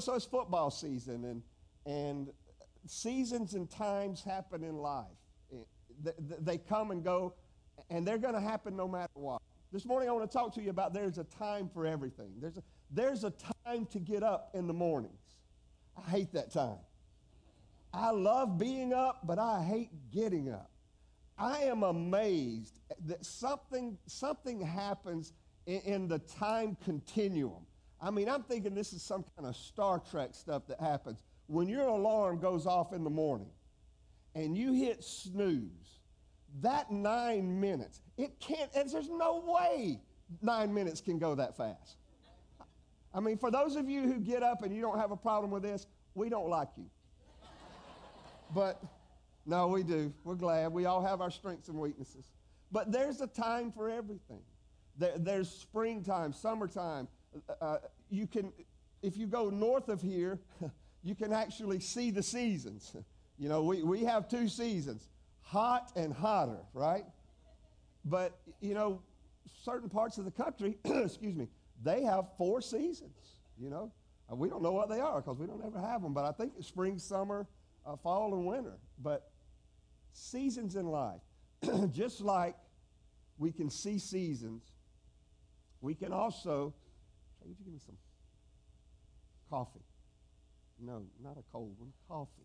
so it's football season, and seasons and times happen in life. They come and go, and they're going to happen no matter what. This morning I want to talk to you about there's a time for everything. There's a time to get up in the mornings. I hate that time. I love being up, but I hate getting up. I am amazed that something happens in the time continuum. I mean, I'm thinking this is some kind of Star Trek stuff that happens. When your alarm goes off in the morning and you hit snooze, that 9 minutes, it can't, and there's no way 9 minutes can go that fast. I mean, for those of you who get up and you don't have a problem with this, we don't like you. But, no, we do. We're glad. We all have our strengths and weaknesses. But there's a time for everything. There's springtime, summertime. You can, if you go north of here, you can actually see the seasons. You know, we have 2 seasons, hot and hotter, right? But, you know, certain parts of the country, excuse me, they have 4 seasons, you know. We don't know what they are because we don't ever have them, but I think it's spring, summer, fall, and winter. But seasons in life, just like we can see seasons, we can also, would you give me some coffee? No, not a cold one, coffee.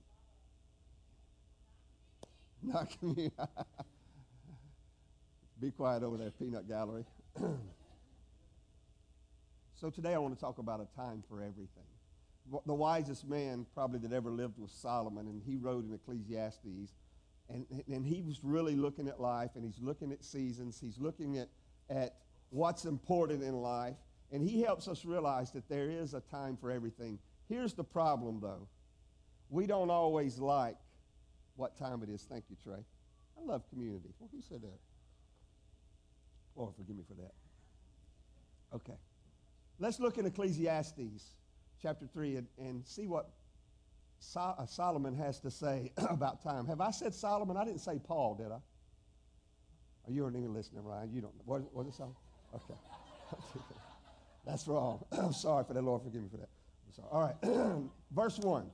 Not me. Be quiet over there, peanut gallery. So today I want to talk about a time for everything. The wisest man probably that ever lived was Solomon, and he wrote in Ecclesiastes, and he was really looking at life, and he's looking at seasons, he's looking at what's important in life, and he helps us realize that there is a time for everything. Here's the problem, though. We don't always like what time it is. Thank you, Trey. I love community. Well, who said that? Lord, forgive me for that. Okay. Let's look in Ecclesiastes chapter 3 and see what Solomon has to say about time. Have I said Solomon? I didn't say Paul, did I? Oh, you weren't even listening, Ryan. You don't know. Was it Solomon? Okay. That's wrong. I'm sorry for that. Lord, forgive me for that. I'm sorry. All right. Verse 1.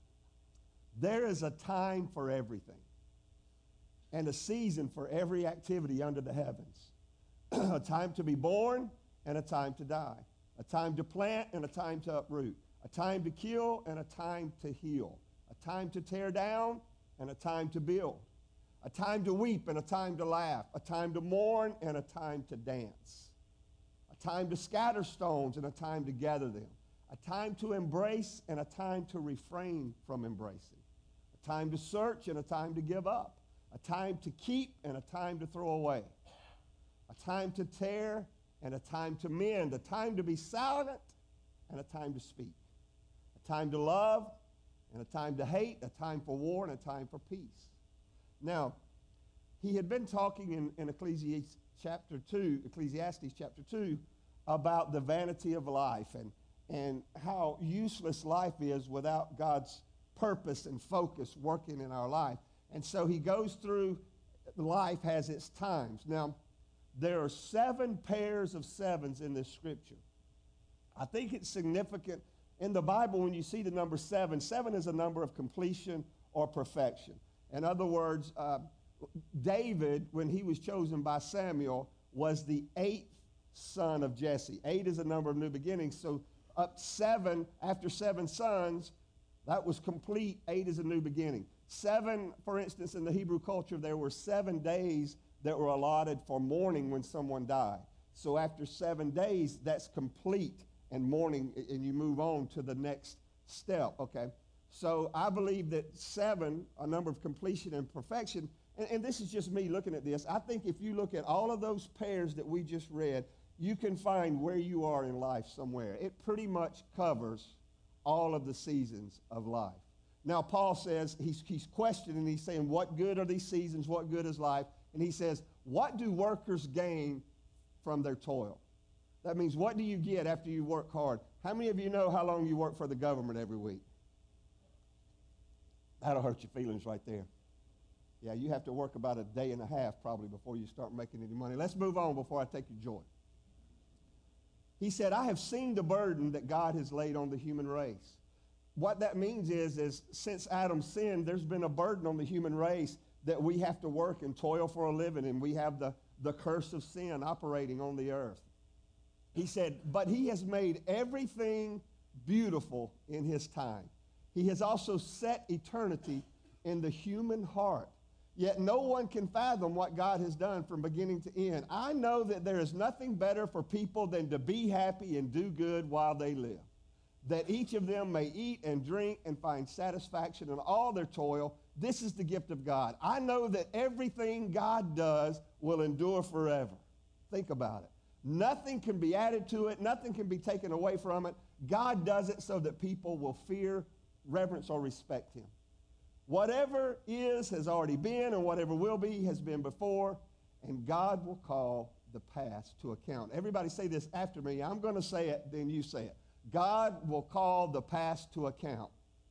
There is a time for everything and a season for every activity under the heavens. A time to be born and a time to die. A time to plant and a time to uproot. A time to kill and a time to heal. A time to tear down and a time to build. A time to weep and a time to laugh. A time to mourn and a time to dance. A time to scatter stones and a time to gather them. A time to embrace and a time to refrain from embracing. A time to search and a time to give up. A time to keep and a time to throw away. A time to tear and a time to mend. A time to be silent and a time to speak. A time to love and a time to hate. A time for war and a time for peace. Now, he had been talking in Ecclesiastes chapter 2 about the vanity of life and how useless life is without God's purpose and focus working in our life. And so he goes through, life has its times. Now, there are 7 pairs of 7s in this scripture. I think it's significant in the Bible when you see the number 7. 7 is a number of completion or perfection. In other words, David, when he was chosen by Samuel, was the 8th son of Jesse. 8 is a number of new beginnings. So up 7, after 7 sons, that was complete. 8 is a new beginning. 7, for instance, in the Hebrew culture, there were 7 days that were allotted for mourning when someone died. So after 7 days, that's complete and mourning, and you move on to the next step, okay? So I believe that 7, a number of completion and perfection, and this is just me looking at this. I think if you look at all of those pairs that we just read, you can find where you are in life somewhere. It pretty much covers all of the seasons of life. Now, Paul says, he's questioning, he's saying, what good are these seasons? What good is life? And he says, what do workers gain from their toil? That means, what do you get after you work hard? How many of you know how long you work for the government every week? That'll hurt your feelings right there. Yeah, you have to work about a day and a half probably before you start making any money. Let's move on before I take your joy. He said, I have seen the burden that God has laid on the human race. what that means is since Adam sinned, there's been a burden on the human race that we have to work and toil for a living, and we have the curse of sin operating on the earth. He said, but he has made everything beautiful in his time. He has also set eternity in the human heart. Yet no one can fathom what God has done from beginning to end. I know that there is nothing better for people than to be happy and do good while they live, that each of them may eat and drink and find satisfaction in all their toil. This is the gift of God. I know that everything God does will endure forever. Think about it. Nothing can be added to it. Nothing can be taken away from it. God does it so that people will fear, reverence, or respect him. Whatever is has already been, and whatever will be has been before, and God will call the past to account. Everybody say this after me. I'm going to say it, then you say it. God will call the past to account.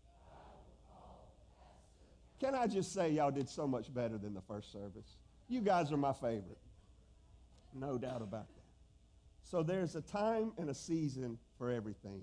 Can I just say y'all did so much better than the first service? You guys are my favorite. No doubt about that. So there's a time and a season for everything.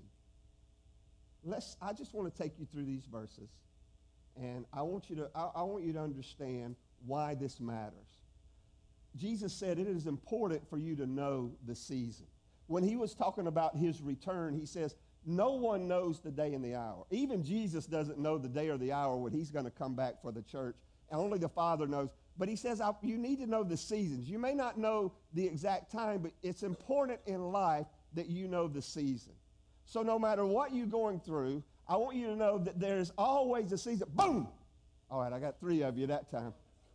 I just want to take you through these verses, and I want you to understand why this matters. Jesus said it is important for you to know the season. When he was talking about his return, he says, no one knows the day and the hour. Even Jesus doesn't know the day or the hour when he's going to come back for the church. And only the Father knows. But he says you need to know the seasons. You may not know the exact time, but it's important in life that you know the season. So no matter what you're going through, I want you to know that there's always a season. Boom! All right, I got 3 of you that time.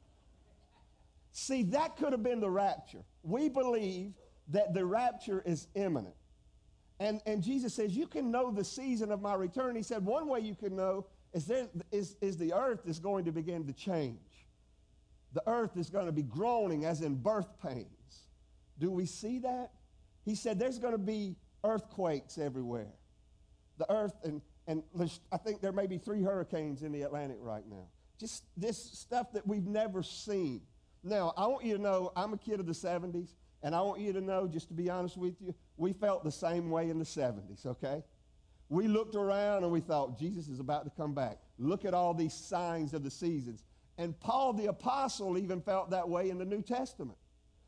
See, that could have been the rapture. We believe that the rapture is imminent. And Jesus says, you can know the season of my return. He said, one way you can know is the earth is going to begin to change. The earth is going to be groaning as in birth pains. Do we see that? He said there's going to be earthquakes everywhere. The earth, and I think there may be 3 hurricanes in the Atlantic right now. Just this stuff that we've never seen. Now, I want you to know, I'm a kid of the 70s, and I want you to know, just to be honest with you, we felt the same way in the 70s, okay? We looked around and we thought, Jesus is about to come back. Look at all these signs of the seasons. And Paul the Apostle even felt that way in the New Testament.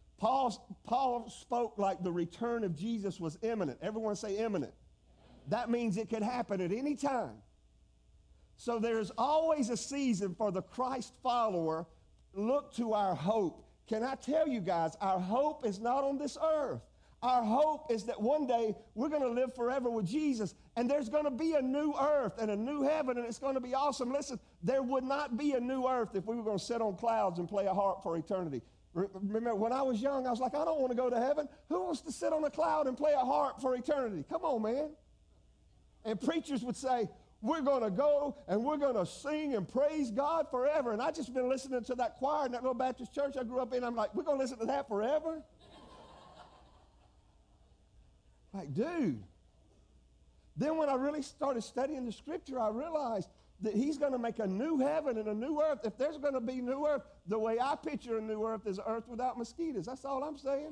Paul spoke like the return of Jesus was imminent. Everyone say imminent. That means it could happen at any time. So there's always a season for the Christ follower. Look to our hope. Can I tell you guys, our hope is not on this earth. Our hope is that one day we're going to live forever with Jesus, and there's going to be a new earth and a new heaven, and it's going to be awesome. Listen, there would not be a new earth if we were going to sit on clouds and play a harp for eternity. Remember, when I was young, I was like, I don't want to go to heaven. Who wants to sit on a cloud and play a harp for eternity? Come on, man. And preachers would say, we're going to go and we're going to sing and praise God forever. And I just been listening to that choir in that little Baptist church I grew up in. I'm like, we're going to listen to that forever? Like, dude. Then when I really started studying the scripture, I realized that he's going to make a new heaven and a new earth. If there's going to be new earth, the way I picture a new earth is an earth without mosquitoes. That's all I'm saying.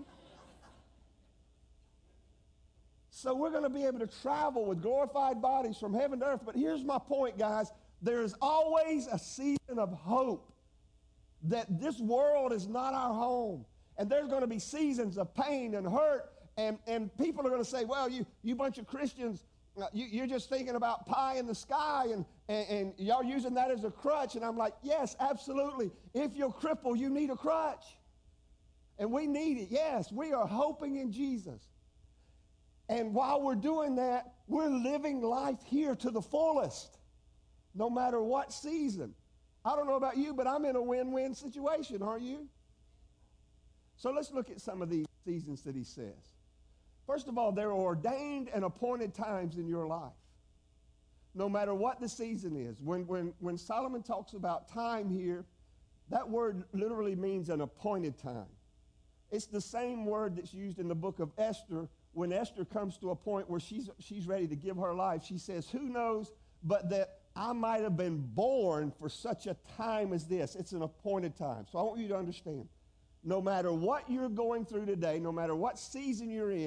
So we're going to be able to travel with glorified bodies from heaven to earth. But here's my point, guys. There is always a season of hope that this world is not our home. And there's going to be seasons of pain and hurt. And people are going to say, well, you bunch of Christians, you're just thinking about pie in the sky and y'all using that as a crutch. And I'm like, yes, absolutely. If you're crippled, you need a crutch. And we need it. Yes, we are hoping in Jesus. And while we're doing that, we're living life here to the fullest, no matter what season. I don't know about you, but I'm in a win-win situation, aren't you? So let's look at some of these seasons that he says. First of all, there are ordained and appointed times in your life, no matter what the season is. When Solomon talks about time here, that word literally means an appointed time. It's the same word that's used in the book of Esther. When Esther comes to a point where she's ready to give her life, she says, who knows but that I might have been born for such a time as this. It's an appointed time. So I want you to understand, no matter what you're going through today, no matter what season you're in,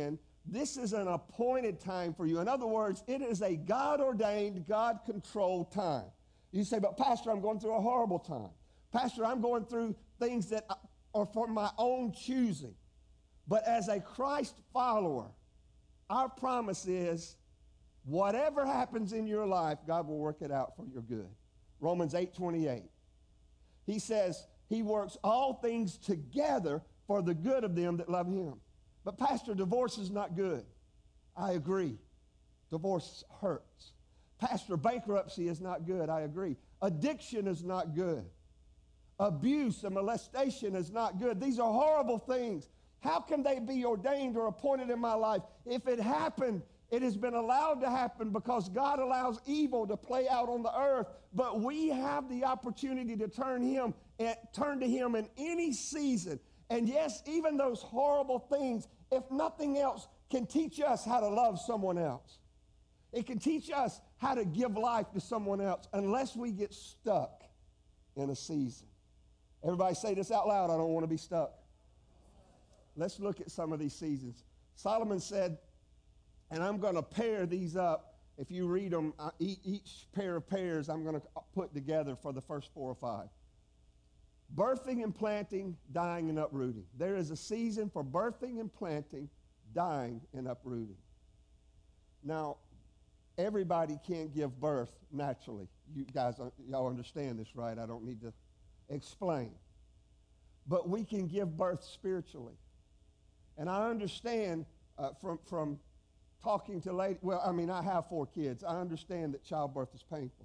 This is an appointed time for you. In other words, it is a God-ordained, God-controlled time. You say, but Pastor, I'm going through a horrible time. Pastor, I'm going through things that are for my own choosing. But as a Christ follower, our promise is whatever happens in your life, God will work it out for your good. Romans 8:28. He says he works all things together for the good of them that love him. But Pastor, divorce is not good. I agree. Divorce hurts. Pastor, bankruptcy is not good. I agree. Addiction is not good. Abuse and molestation is not good. These are horrible things. How can they be ordained or appointed in my life? If it happened, it has been allowed to happen because God allows evil to play out on the earth. But we have the opportunity to turn to him in any season. And yes, even those horrible things, if nothing else, can teach us how to love someone else. It can teach us how to give life to someone else unless we get stuck in a season. Everybody say this out loud. I don't want to be stuck. Let's look at some of these seasons. Solomon said, and I'm going to pair these up. If you read them, each pair of pairs I'm going to put together for the first 4 or 5. Birthing and planting, dying and uprooting. There is a season for birthing and planting, dying and uprooting. Now, everybody can't give birth naturally. You guys, y'all understand this, right? I don't need to explain. But we can give birth spiritually. And I understand from talking to ladies, well, I mean, I have 4 kids. I understand that childbirth is painful.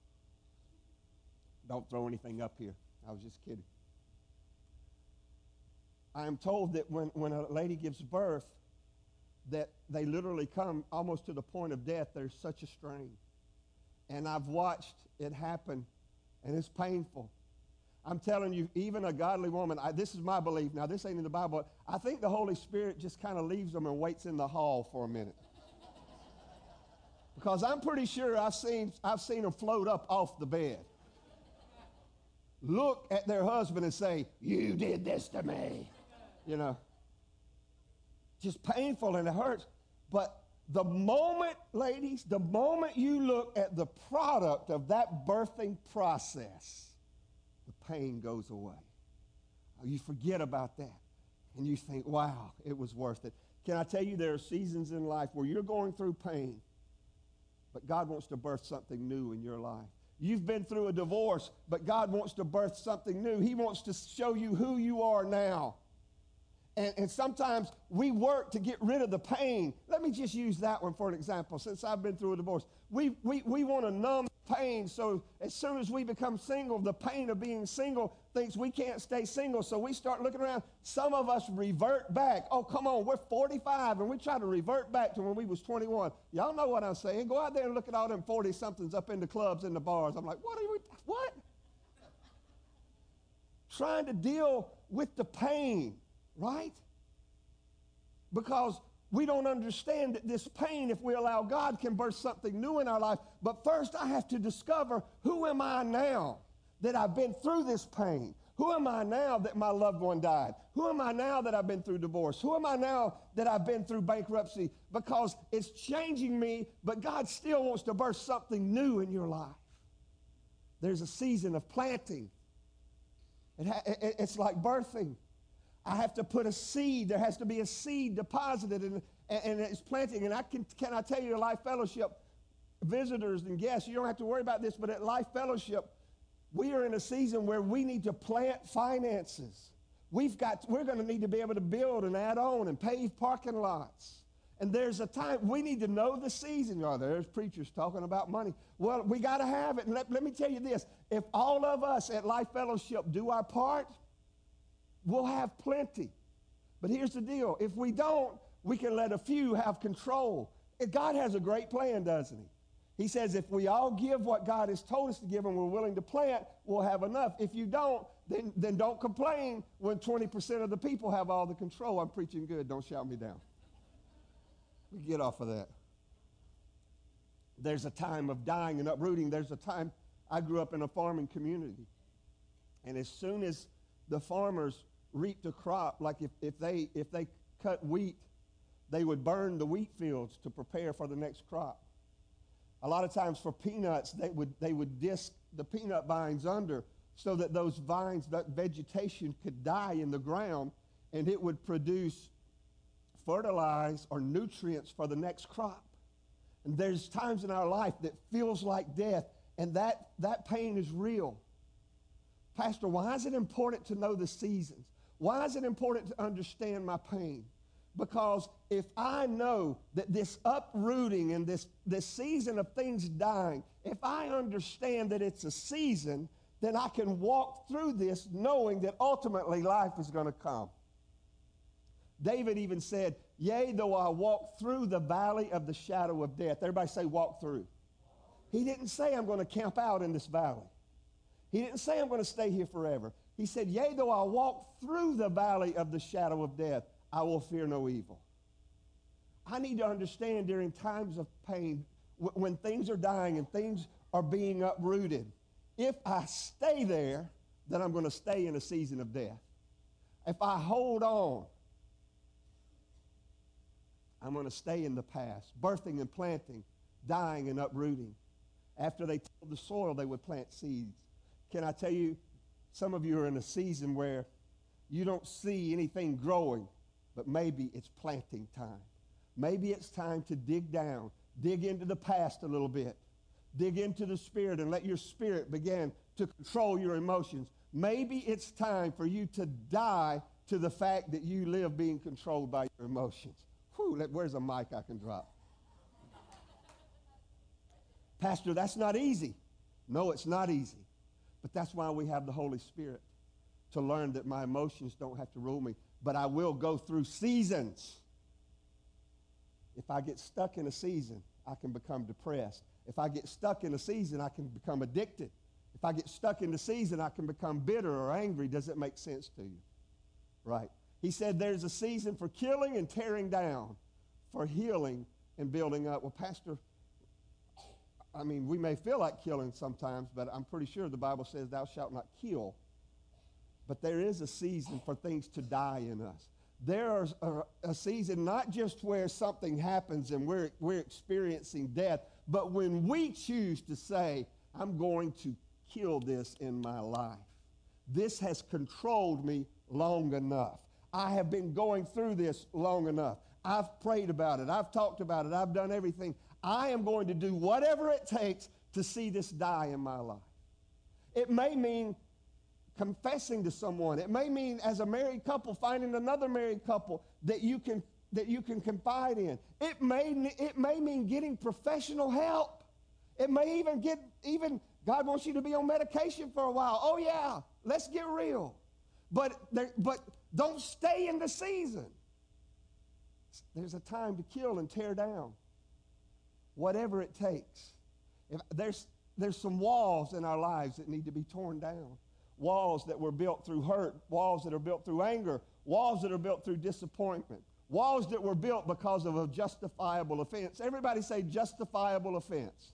Don't throw anything up here. I was just kidding. I am told that when a lady gives birth, that they literally come almost to the point of death. There's such a strain. And I've watched it happen, and it's painful. I'm telling you, even a godly woman, this is my belief. Now, this ain't in the Bible. I think the Holy Spirit just kind of leaves them and waits in the hall for a minute. Because I'm pretty sure I've seen them float up off the bed. Look at their husband and say, you did this to me. You know, just painful and it hurts. But the moment, ladies, the moment you look at the product of that birthing process, the pain goes away. You forget about that. And you think, wow, it was worth it. Can I tell you there are seasons in life where you're going through pain, but God wants to birth something new in your life. You've been through a divorce, but God wants to birth something new. He wants to show you who you are now. And sometimes we work to get rid of the pain. Let me just use that one for an example. Since I've been through a divorce, we want to numb pain. So as soon as we become single, the pain of being single thinks we can't stay single. So we start looking around. Some of us revert back. Oh, come on, we're 45, and we try to revert back to when we was 21. Y'all know what I'm saying. Go out there and look at all them 40-somethings up in the clubs and the bars. I'm like, what? Trying to deal with the pain. Right? Because we don't understand that this pain, if we allow God, can birth something new in our life. But first, I have to discover, who am I now that I've been through this pain? Who am I now that my loved one died? Who am I now that I've been through divorce? Who am I now that I've been through bankruptcy? Because it's changing me, but God still wants to birth something new in your life. There's a season of planting. It's like birthing. I have to put a seed. There has to be a seed deposited, and it's planting. And can I tell you, Life Fellowship visitors and guests, you don't have to worry about this, but at Life Fellowship, we are in a season where we need to plant finances. We're going to need to be able to build and add on and pave parking lots. And there's a time we need to know the season. Oh, there's preachers talking about money. Well, we got to have it. And let me tell you this. If all of us at Life Fellowship do our part, we'll have plenty. But here's the deal. If we don't, we can let a few have control. God has a great plan, doesn't he? He says if we all give what God has told us to give and we're willing to plant, we'll have enough. If you don't, then don't complain when 20% of the people have all the control. I'm preaching good. Don't shout me down. We get off of that. There's a time of dying and uprooting. There's a time. I grew up in a farming community. And as soon as the farmers reaped a crop, like if they cut wheat, they would burn the wheat fields to prepare for the next crop. A lot of times for peanuts, they would disc the peanut vines under so that those vines, that vegetation could die in the ground, and it would produce fertilize or nutrients for the next crop. And there's times in our life that feels like death, and that pain is real. Pastor, why is it important to know the seasons? Why is it important to understand my pain? Because if I know that this uprooting and this season of things dying, if I understand that it's a season, then I can walk through this knowing that ultimately life is going to come. David even said, yea, though I walk through the valley of the shadow of death. Everybody say walk through. He didn't say I'm going to camp out in this valley. He didn't say I'm going to stay here forever. He said, yea, though I walk through the valley of the shadow of death, I will fear no evil. I need to understand during times of pain, when things are dying and things are being uprooted, if I stay there, then I'm going to stay in a season of death. If I hold on, I'm going to stay in the past, birthing and planting, dying and uprooting. After they tilled the soil, they would plant seeds. Can I tell you, some of you are in a season where you don't see anything growing, but maybe it's planting time. Maybe it's time to dig down, dig into the past a little bit, dig into the spirit and let your spirit begin to control your emotions. Maybe it's time for you to die to the fact that you live being controlled by your emotions. Whew, where's a mic I can drop? Pastor, that's not easy. No, it's not easy. But that's why we have the Holy Spirit, to learn that my emotions don't have to rule me. But I will go through seasons. If I get stuck in a season, I can become depressed. If I get stuck in a season, I can become addicted. If I get stuck in the season, I can become bitter or angry. Does it make sense to you? Right. He said there's a season for killing and tearing down, for healing and building up. Well, Pastor, I mean, we may feel like killing sometimes, but I'm pretty sure the Bible says thou shalt not kill. But there is a season for things to die in us. There's a season not just where something happens and we're experiencing death, but when we choose to say, I'm going to kill this in my life. This has controlled me long enough. I have been going through this long enough. I've prayed about it. I've talked about it. I've done everything. I am going to do whatever it takes to see this die in my life. It may mean confessing to someone. It may mean, as a married couple, finding another married couple that you can confide in. It may mean getting professional help. It may even God wants you to be on medication for a while. Oh yeah, let's get real. But don't stay in the season. There's a time to kill and tear down. Whatever it takes. If there's some walls in our lives that need to be torn down. Walls that were built through hurt, walls that are built through anger, walls that are built through disappointment, walls that were built because of a justifiable offense. Everybody say justifiable offense.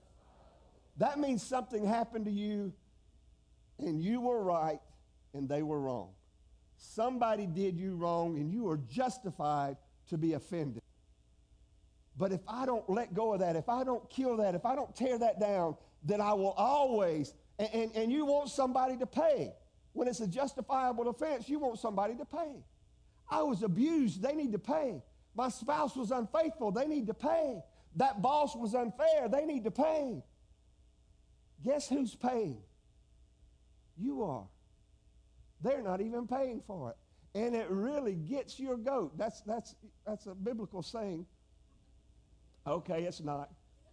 That means something happened to you and you were right and they were wrong. Somebody did you wrong and you are justified to be offended. But if I don't let go of that, if I don't kill that, if I don't tear that down, then I will always, and you want somebody to pay. When it's a justifiable offense, you want somebody to pay. I was abused, they need to pay. My spouse was unfaithful, they need to pay. That boss was unfair, they need to pay. Guess who's paying? You are. They're not even paying for it. And it really gets your goat. That's a biblical saying. Okay, it's not.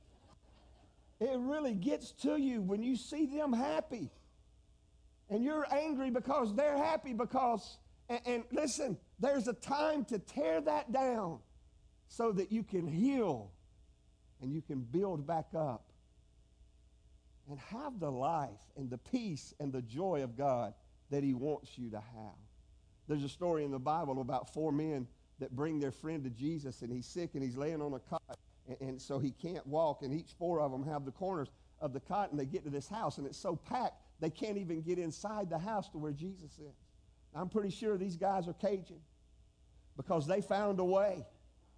It really gets to you when you see them happy. And you're angry because they're happy because, and listen, there's a time to tear that down so that you can heal and you can build back up and have the life and the peace and the joy of God that he wants you to have. There's a story in the Bible about 4 men that bring their friend to Jesus, and he's sick and he's laying on a cot, and so he can't walk, and each 4 of them have the corners of the cot, and they get to this house, and it's so packed they can't even get inside the house to where Jesus is. I'm pretty sure these guys are Cajun because they found a way.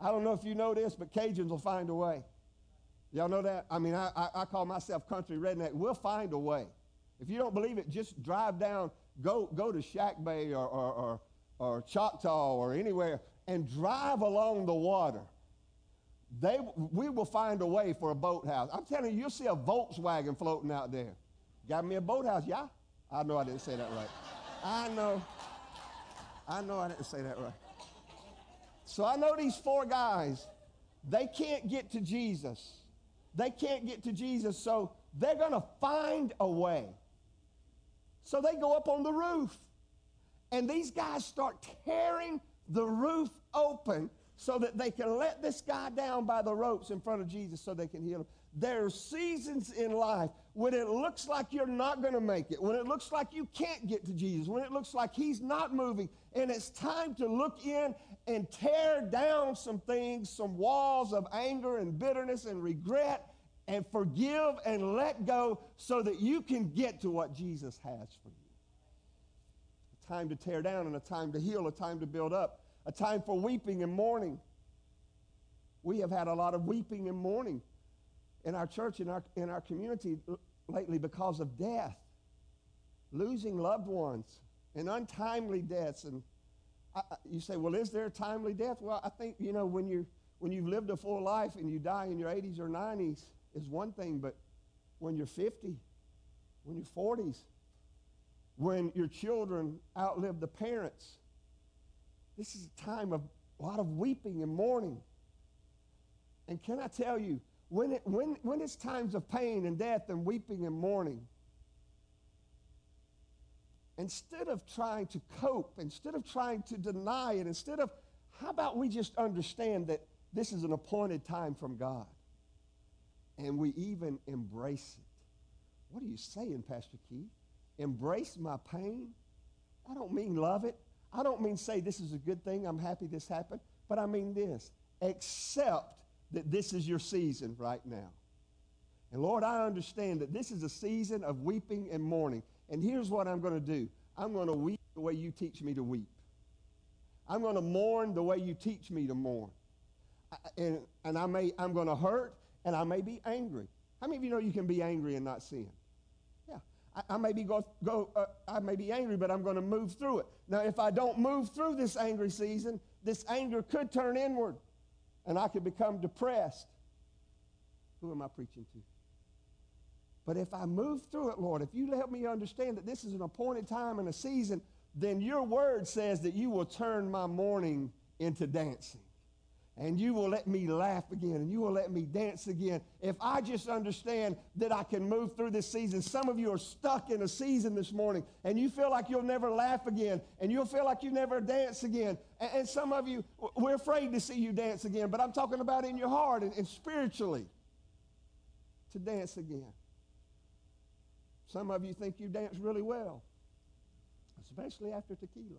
I don't know if you know this, but Cajuns will find a way. Y'all know that? I mean, I call myself country redneck. We'll find a way. If you don't believe it, just drive down, go to Shack Bay or Choctaw or anywhere and drive along the water. We will find a way for a boathouse. I'm telling you, you'll see a Volkswagen floating out there. Got me a boathouse, yeah? I know I didn't say that right. I know I didn't say that right. So I know these 4 guys, they can't get to Jesus. They can't get to Jesus, so they're going to find a way. So they go up on the roof, and these guys start tearing the roof open so that they can let this guy down by the ropes in front of Jesus so they can heal him. There are seasons in life when it looks like you're not going to make it, when it looks like you can't get to Jesus, when it looks like he's not moving, and it's time to look in and tear down some things, some walls of anger and bitterness and regret, and forgive and let go so that you can get to what Jesus has for you. A time to tear down and a time to heal, a time to build up, a time for weeping and mourning. We have had a lot of weeping and mourning in our church, in our community lately because of death, losing loved ones, and untimely deaths. And you say, well, is there a timely death? Well, I think, when you've lived a full life and you die in your 80s or 90s is one thing, but when you're 50, when you're 40s, when your children outlive the parents, this is a time of a lot of weeping and mourning. And can I tell you, when it's times of pain and death and weeping and mourning, instead of trying to cope, instead of trying to deny it, how about we just understand that this is an appointed time from God, and we even embrace it? What are you saying, Pastor Keith? Embrace my pain? I don't mean love it. I don't mean say this is a good thing, I'm happy this happened, but I mean this. Accept that this is your season right now. And Lord, I understand that this is a season of weeping and mourning. And here's what I'm going to do. I'm going to weep the way you teach me to weep. I'm going to mourn the way you teach me to mourn. And I'm going to hurt, and I may be angry. How many of you know you can be angry and not sin? Yeah. I may be angry, but I'm going to move through it. Now, if I don't move through this angry season, this anger could turn inward, and I could become depressed. Who am I preaching to? But if I move through it, Lord, if you help me understand that this is an appointed time and a season, then your word says that you will turn my mourning into dancing. And you will let me laugh again, and you will let me dance again. If I just understand that I can move through this season. Some of you are stuck in a season this morning, and you feel like you'll never laugh again, and you'll feel like you never dance again. And some of you, we're afraid to see you dance again, but I'm talking about in your heart and spiritually to dance again. Some of you think you dance really well, especially after tequila.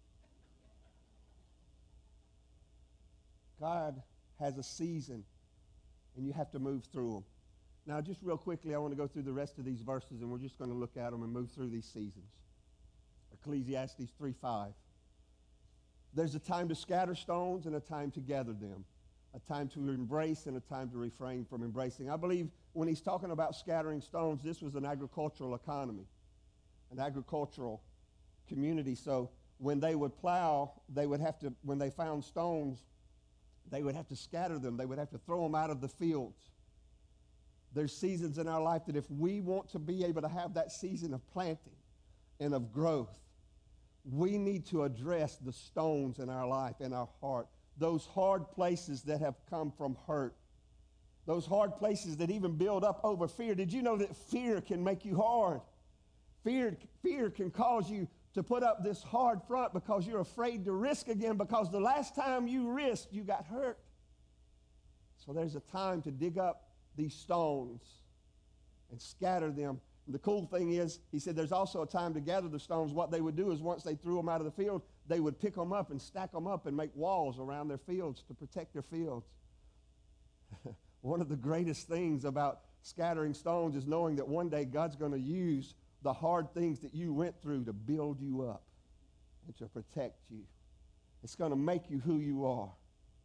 God has a season, and you have to move through them. Now, just real quickly, I want to go through the rest of these verses, and we're just going to look at them and move through these seasons. Ecclesiastes 3:5. There's a time to scatter stones and a time to gather them, a time to embrace and a time to refrain from embracing. I believe when he's talking about scattering stones, this was an agricultural economy, an agricultural community. So when they would plow, when they found stones, they would have to scatter them. They would have to throw them out of the fields. There's seasons in our life that if we want to be able to have that season of planting and of growth, we need to address the stones in our life, in our heart, those hard places that have come from hurt, those hard places that even build up over fear. Did you know that fear can make you hard? Fear can cause you to put up this hard front because you're afraid to risk again, because the last time you risked, you got hurt. So there's a time to dig up these stones and scatter them. And the cool thing is, he said there's also a time to gather the stones. What they would do is once they threw them out of the field, they would pick them up and stack them up and make walls around their fields to protect their fields. One of the greatest things about scattering stones is knowing that one day God's going to use the hard things that you went through to build you up and to protect you. It's going to make you who you are.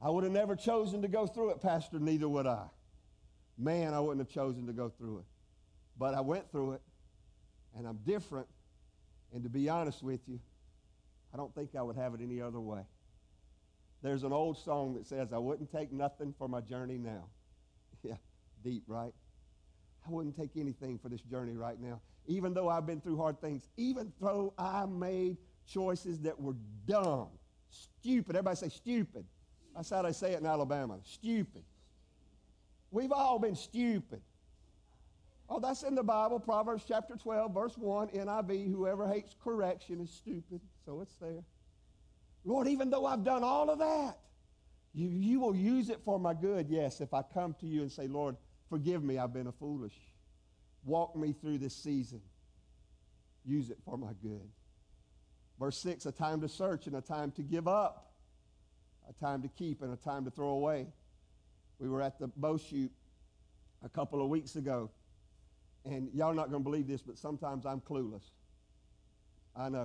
I would have never chosen to go through it, Pastor, neither would I. Man, I wouldn't have chosen to go through it. But I went through it, and I'm different. And to be honest with you, I don't think I would have it any other way. There's an old song that says, I wouldn't take nothing for my journey now. Yeah, deep, right? I wouldn't take anything for this journey right now. Even though I've been through hard things, even though I made choices that were dumb, stupid. Everybody say stupid. That's how they say it in Alabama, stupid. We've all been stupid. Oh, that's in the Bible, Proverbs chapter 12, verse 1, NIV, whoever hates correction is stupid. So it's there. Lord, even though I've done all of that, you will use it for my good. Yes, if I come to you and say, Lord, forgive me, I've been a foolish. Walk me through this season. Use it for my good. Verse 6, a time to search and a time to give up, a time to keep and a time to throw away. We were at the bow shoot a couple of weeks ago, and y'all are not going to believe this, but sometimes I'm clueless. I know.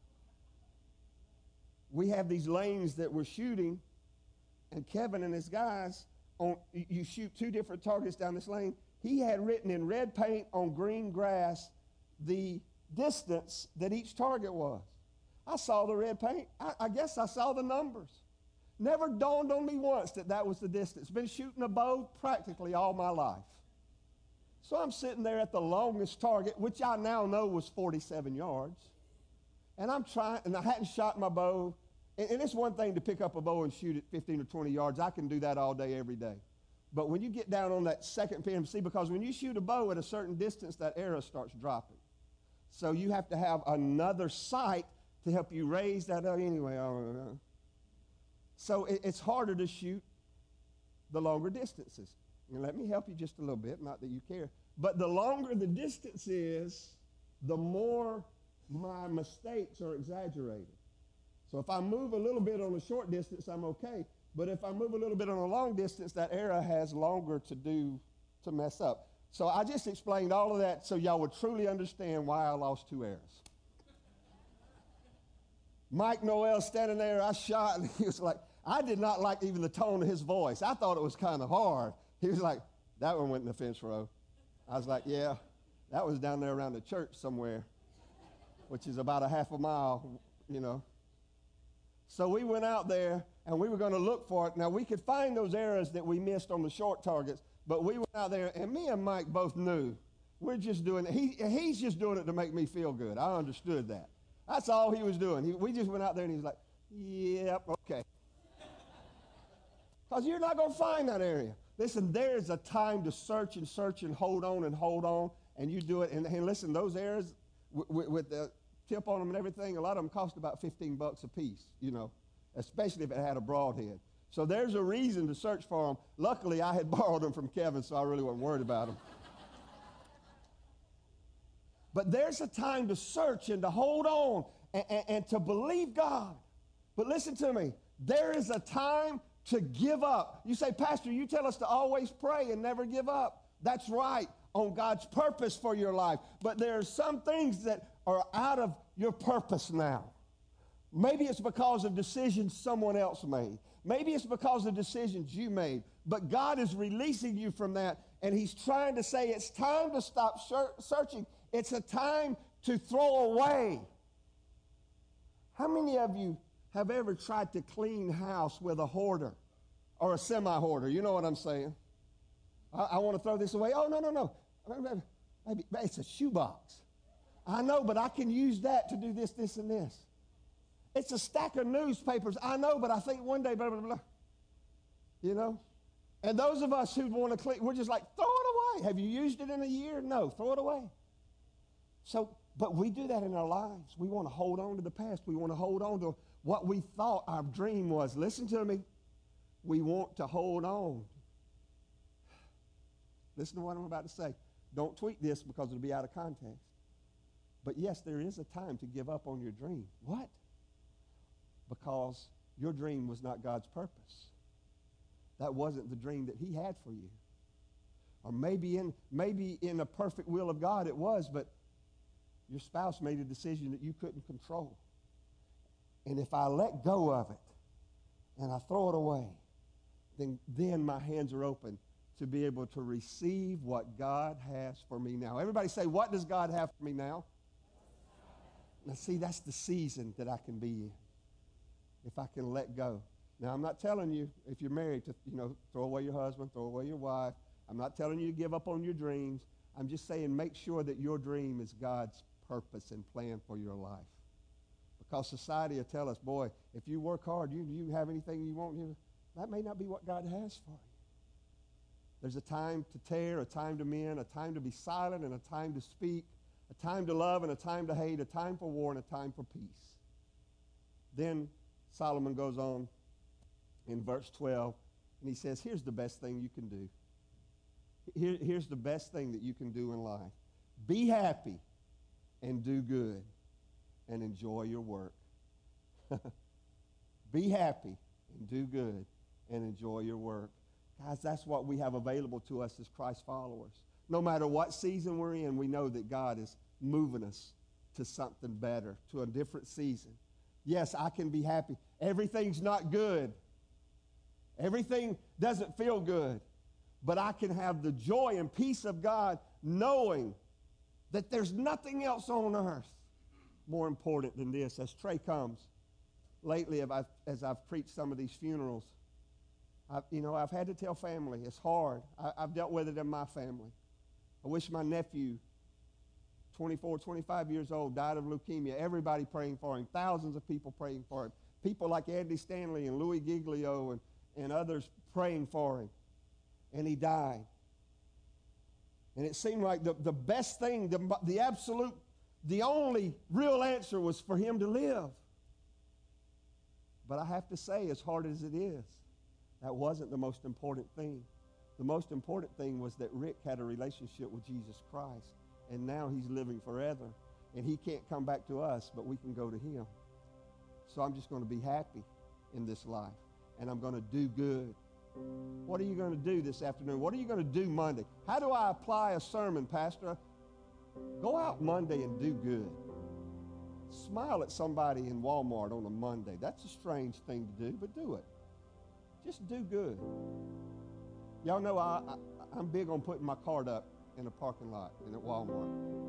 We have these lanes that we're shooting, and Kevin and his guys, you shoot two different targets down this lane. He had written in red paint on green grass the distance that each target was. I saw the red paint. I guess I saw the numbers. Never dawned on me once that that was the distance. Been shooting a bow practically all my life. So I'm sitting there at the longest target, which I now know was 47 yards. And I'm trying, and I hadn't shot my bow. And it's one thing to pick up a bow and shoot it 15 or 20 yards. I can do that all day, every day. But when you get down on that second pin, see, because when you shoot a bow at a certain distance, that arrow starts dropping. So you have to have another sight to help you raise that up anyway. So it's harder to shoot the longer distances. And let me help you just a little bit, not that you care. But the longer the distance is, the more my mistakes are exaggerated. So if I move a little bit on a short distance, I'm okay. But if I move a little bit on a long distance, that arrow has longer to do to mess up. So I just explained all of that so y'all would truly understand why I lost 2 arrows. Mike Noel standing there, I shot, and he was like, I did not like even the tone of his voice. I thought it was kind of hard. He was like, that one went in the fence row. I was like, yeah, that was down there around the church somewhere, which is about a half a mile, you know. So we went out there, and we were going to look for it. Now, we could find those arrows that we missed on the short targets, but we went out there, and me and Mike both knew we're just doing it. He's just doing it to make me feel good. I understood that. That's all he was doing. We just went out there, and he was like, yep, okay. Because you're not going to find that area. Listen, there's a time to search and hold on, and you do it. And listen, those arrows with the tip on them and everything, a lot of them cost about $15 a piece, you know, especially if it had a broadhead. So there's a reason to search for them. Luckily, I had borrowed them from Kevin, so I really wasn't worried about them. But there's a time to search and to hold on and to believe God. But listen to me, there is a time to give up. You say, Pastor, you tell us to always pray and never give up. That's right, on God's purpose for your life. But there are some things that are out of your purpose now. Maybe it's because of decisions someone else made. Maybe it's because of decisions you made. But God is releasing you from that, and he's trying to say it's time to stop searching. It's a time to throw away. How many of you have ever tried to clean house with a hoarder or a semi-hoarder? You know what I'm saying? I want to throw this away. Oh, no. Maybe it's a shoebox. I know, but I can use that to do this, this, and this. It's a stack of newspapers. I know, but I think one day, blah, blah, blah. You know? And those of us who want to clean, we're just like, throw it away. Have you used it in a year? No, throw it away. So, but we do that in our lives. We want to hold on to the past. We want to hold on to what we thought our dream was. Listen to me. We want to hold on. Listen to what I'm about to say. Don't tweet this because it'll be out of context. But yes, there is a time to give up on your dream. What? Because your dream was not God's purpose. That wasn't the dream that he had for you. Or maybe in a perfect will of God it was, but your spouse made a decision that you couldn't control. And if I let go of it and I throw it away, then my hands are open to be able to receive what God has for me now. Everybody say, what does God have for me now? Now, see, that's the season that I can be in, if I can let go. Now, I'm not telling you, if you're married, to throw away your husband, throw away your wife. I'm not telling you to give up on your dreams. I'm just saying make sure that your dream is God's purpose and plan for your life. Because society will tell us, boy, if you work hard, you have anything you want, that may not be what God has for you. There's a time to tear, a time to mend, a time to be silent, and a time to speak, a time to love and a time to hate, a time for war and a time for peace. Then Solomon goes on in verse 12, and he says, here's the best thing you can do. Here's the best thing that you can do in life. Be happy and do good and enjoy your work. Be happy and do good and enjoy your work. Guys, that's what we have available to us as Christ followers. No matter what season we're in, we know that God is moving us to something better, to a different season. Yes, I can be happy. Everything's not good. Everything doesn't feel good. But I can have the joy and peace of God knowing that there's nothing else on earth more important than this. As Trey comes, lately as I've preached some of these funerals, I've had to tell family, it's hard. I've dealt with it in my family. I wish my nephew, 24, 25 years old, died of leukemia. Everybody praying for him. Thousands of people praying for him. People like Andy Stanley and Louis Giglio and others praying for him. And he died. And it seemed like the best thing, the absolute, the only real answer was for him to live. But I have to say, as hard as it is, that wasn't the most important thing. The most important thing was that Rick had a relationship with Jesus Christ, and now he's living forever. And he can't come back to us, but we can go to him. So I'm just going to be happy in this life, and I'm going to do good. What are you going to do this afternoon? What are you going to do Monday? How do I apply a sermon, Pastor? Go out Monday and do good. Smile at somebody in Walmart on a Monday. That's a strange thing to do, but do it. Just do good. Y'all know I'm big on putting my card up in a parking lot and at Walmart.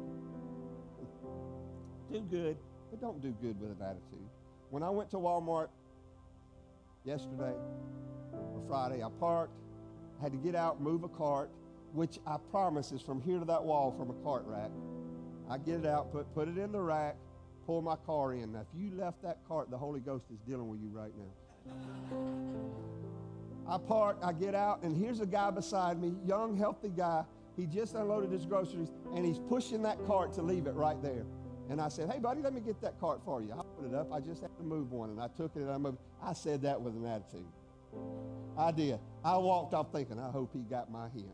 Do good, but don't do good with an attitude. When I went to Walmart yesterday or Friday, I parked, had to get out, move a cart, which I promise is from here to that wall from a cart rack. I get it out, put it in the rack, pull my car in. Now, if you left that cart, the Holy Ghost is dealing with you right now. I park, I get out, and here's a guy beside me, young, healthy guy. He just unloaded his groceries, and he's pushing that cart to leave it right there. And I said, hey, buddy, let me get that cart for you. I put it up. I just had to move one, and I took it, and I moved. I said that with an attitude. I did. I walked off thinking, I hope he got my hint.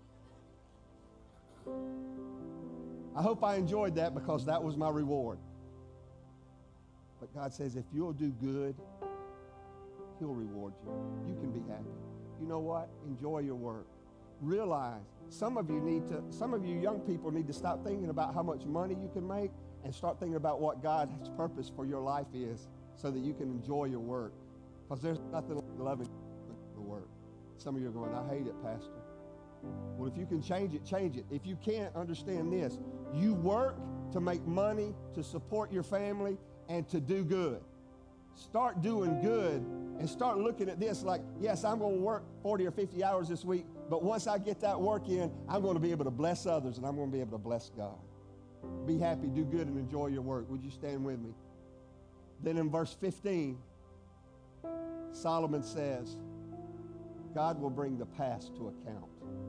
I hope I enjoyed that because that was my reward. But God says, if you'll do good, he'll reward you. You can be happy. You know what? Enjoy your work. Realize some of you young people need to stop thinking about how much money you can make and start thinking about what God's purpose for your life is so that you can enjoy your work. Because there's nothing like loving the work. Some of you are going, I hate it, Pastor. Well, if you can change it, change it. If you can't, understand this. You work to make money, to support your family, and to do good. Start doing good and start looking at this like, yes, I'm going to work 40 or 50 hours this week, but once I get that work in, I'm going to be able to bless others and I'm going to be able to bless God. Be happy, do good, and enjoy your work. Would you stand with me? Then in verse 15, Solomon says, God will bring the past to account.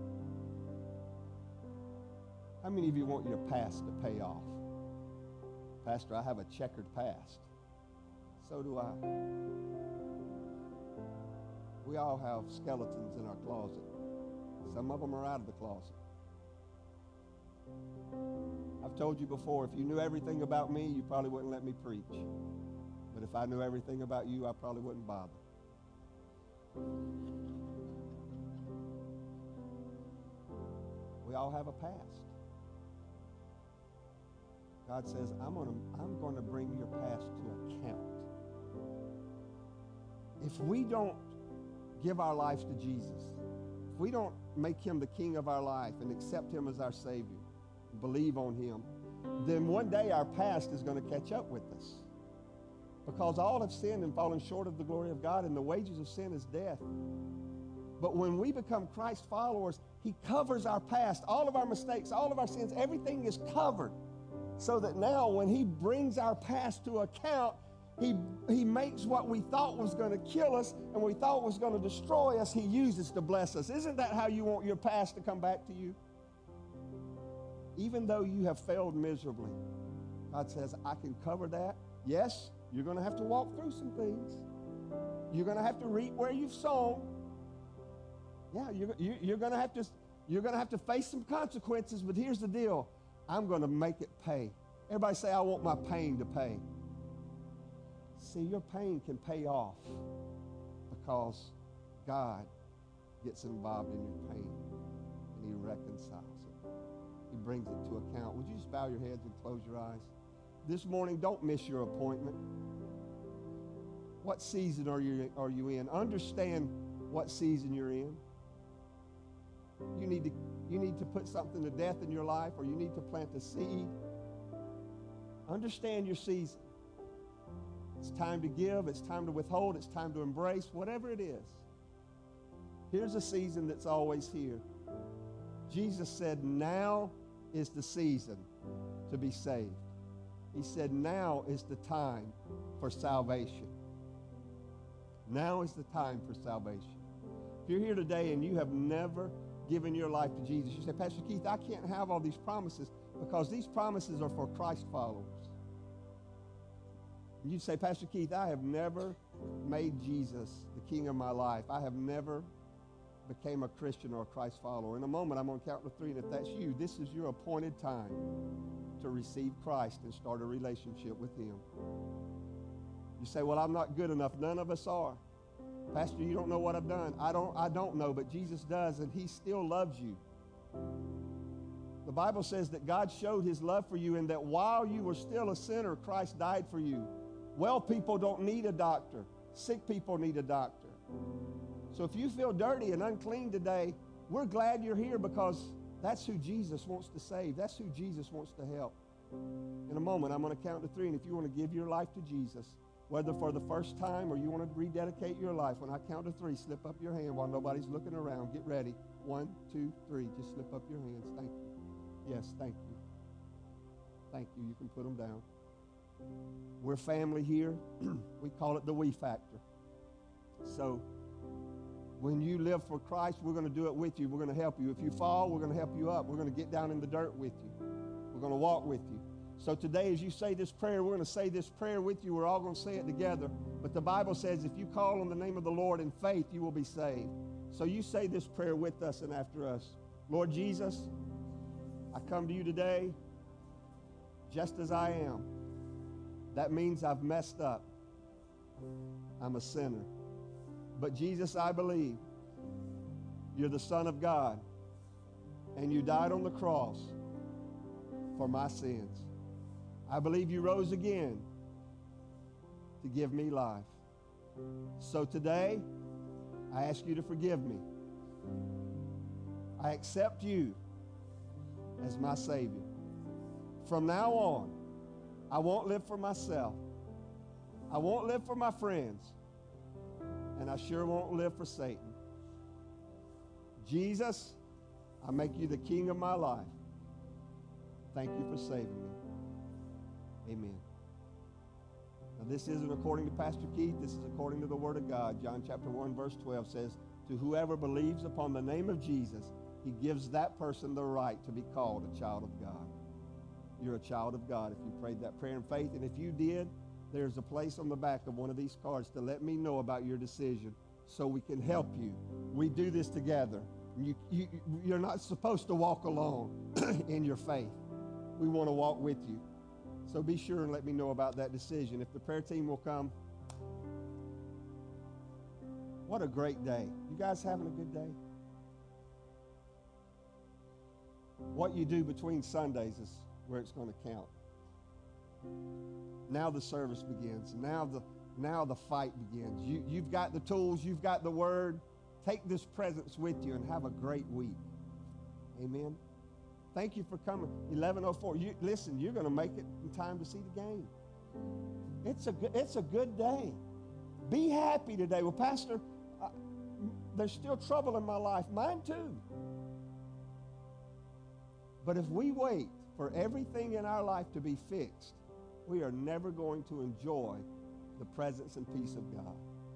How many of you want your past to pay off? Pastor, I have a checkered past. So do I. We all have skeletons in our closet. Some of them are out of the closet. I've told you before, if you knew everything about me, you probably wouldn't let me preach. But if I knew everything about you, I probably wouldn't bother. We all have a past. God says, I'm going to bring your past to account. If we don't give our lives to Jesus, if we don't make him the king of our life and accept him as our Savior, believe on him, then one day our past is going to catch up with us. Because all have sinned and fallen short of the glory of God, and the wages of sin is death. But when we become Christ followers, he covers our past, all of our mistakes, all of our sins, everything is covered. So that now when he brings our past to account, he makes what we thought was going to kill us and we thought was going to destroy us, he uses to bless us. Isn't that how you want your past to come back to you? Even though you have failed miserably, God says, I can cover that. Yes, you're going to have to walk through some things. You're going to have to reap where you've sown. Yeah, you're going to have to face some consequences, but here's the deal. I'm going to make it pay. Everybody say, I want my pain to pay. See, your pain can pay off because God gets involved in your pain and he reconciles it. He brings it to account. Would you just bow your heads and close your eyes? This morning, don't miss your appointment. What season are you in? Understand what season you're in. You need to put something to death in your life, or you need to plant a seed. Understand your season. It's time to give, it's time to withhold, it's time to embrace, whatever it is. Here's a season that's always here. Jesus said, now is the season to be saved. He said, now is the time for salvation. Now is the time for salvation. If you're here today and you have never given your life to Jesus, you say, Pastor Keith, I can't have all these promises because these promises are for Christ followers. And you'd say, Pastor Keith, I have never made Jesus the king of my life. I have never became a Christian or a Christ follower. In a moment, I'm going to count to 3, and if that's you, this is your appointed time to receive Christ and start a relationship with him. You say, well, I'm not good enough. None of us are. Pastor, you don't know what I've done. I don't know, but Jesus does, and he still loves you. The Bible says that God showed his love for you, and that while you were still a sinner, Christ died for you. Well people don't need a doctor. Sick people need a doctor. So if you feel dirty and unclean today, we're glad you're here because that's who Jesus wants to save. That's who Jesus wants to help. In a moment, I'm going to count to 3, and if you want to give your life to Jesus, whether for the first time or you want to rededicate your life, when I count to 3, slip up your hand while nobody's looking around. Get ready. 1, 2, 3. Just slip up your hands. Thank you. Yes, thank you. Thank you. You can put them down. We're family here. We call it the we factor. So when you live for Christ, we're going to do it with you. We're going to help you. If you fall, we're going to help you up. We're going to get down in the dirt with you. We're going to walk with you. So today, as you say this prayer, we're going to say this prayer with you. We're all going to say it together. But the Bible says if you call on the name of the Lord in faith, you will be saved. So you say this prayer with us and after us. Lord Jesus, I come to you today just as I am. That means I've messed up. I'm a sinner. But Jesus, I believe you're the Son of God, and you died on the cross for my sins. I believe you rose again to give me life. So today, I ask you to forgive me. I accept you as my Savior. From now on, I won't live for myself. I won't live for my friends. And I sure won't live for Satan. Jesus, I make you the king of my life. Thank you for saving me. Amen. Now this isn't according to Pastor Keith. This is according to the Word of God. John chapter 1 verse 12 says, to whoever believes upon the name of Jesus, he gives that person the right to be called a child of God. You're a child of God if you prayed that prayer in faith. And if you did, there's a place on the back of one of these cards to let me know about your decision so we can help you. We do this together. You're not supposed to walk alone in your faith. We want to walk with you. So be sure and let me know about that decision. If the prayer team will come. What a great day. You guys having a good day? What you do between Sundays is where it's going to count. Now the service begins. Now the fight begins. You've got the tools. You've got the Word. Take this presence with you and have a great week. Amen. Thank you for coming. 11:04. Listen, you're going to make it in time to see the game. It's a good day. Be happy today. Well, Pastor, there's still trouble in my life. Mine too. But if we wait for everything in our life to be fixed, we are never going to enjoy the presence and peace of God.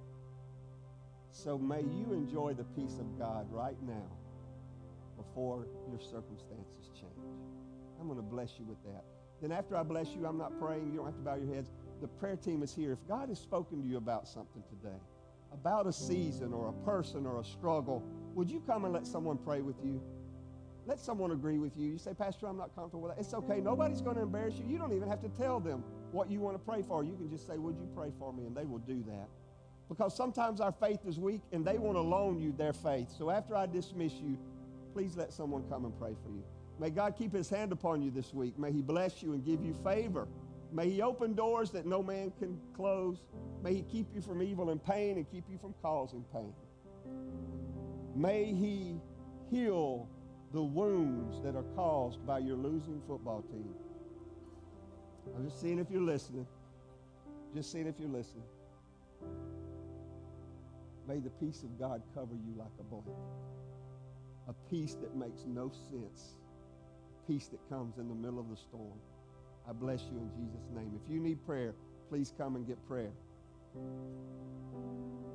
So may you enjoy the peace of God right now before your circumstances change. I'm going to bless you with that. Then after I bless you, I'm not praying. You don't have to bow your heads. The prayer team is here. If God has spoken to you about something today, about a season or a person or a struggle, would you come and let someone pray with you? Let someone agree with you. You say, Pastor, I'm not comfortable with that. It's okay. Nobody's going to embarrass you. You don't even have to tell them what you want to pray for. You can just say, would you pray for me? And they will do that. Because sometimes our faith is weak and they want to loan you their faith. So after I dismiss you, please let someone come and pray for you. May God keep his hand upon you this week. May he bless you and give you favor. May he open doors that no man can close. May he keep you from evil and pain and keep you from causing pain. May he heal the wounds that are caused by your losing football team. I'm just seeing if you're listening. Just seeing if you're listening. May the peace of God cover you like a blanket. A peace that makes no sense. A peace that comes in the middle of the storm. I bless you in Jesus' name. If you need prayer, please come and get prayer.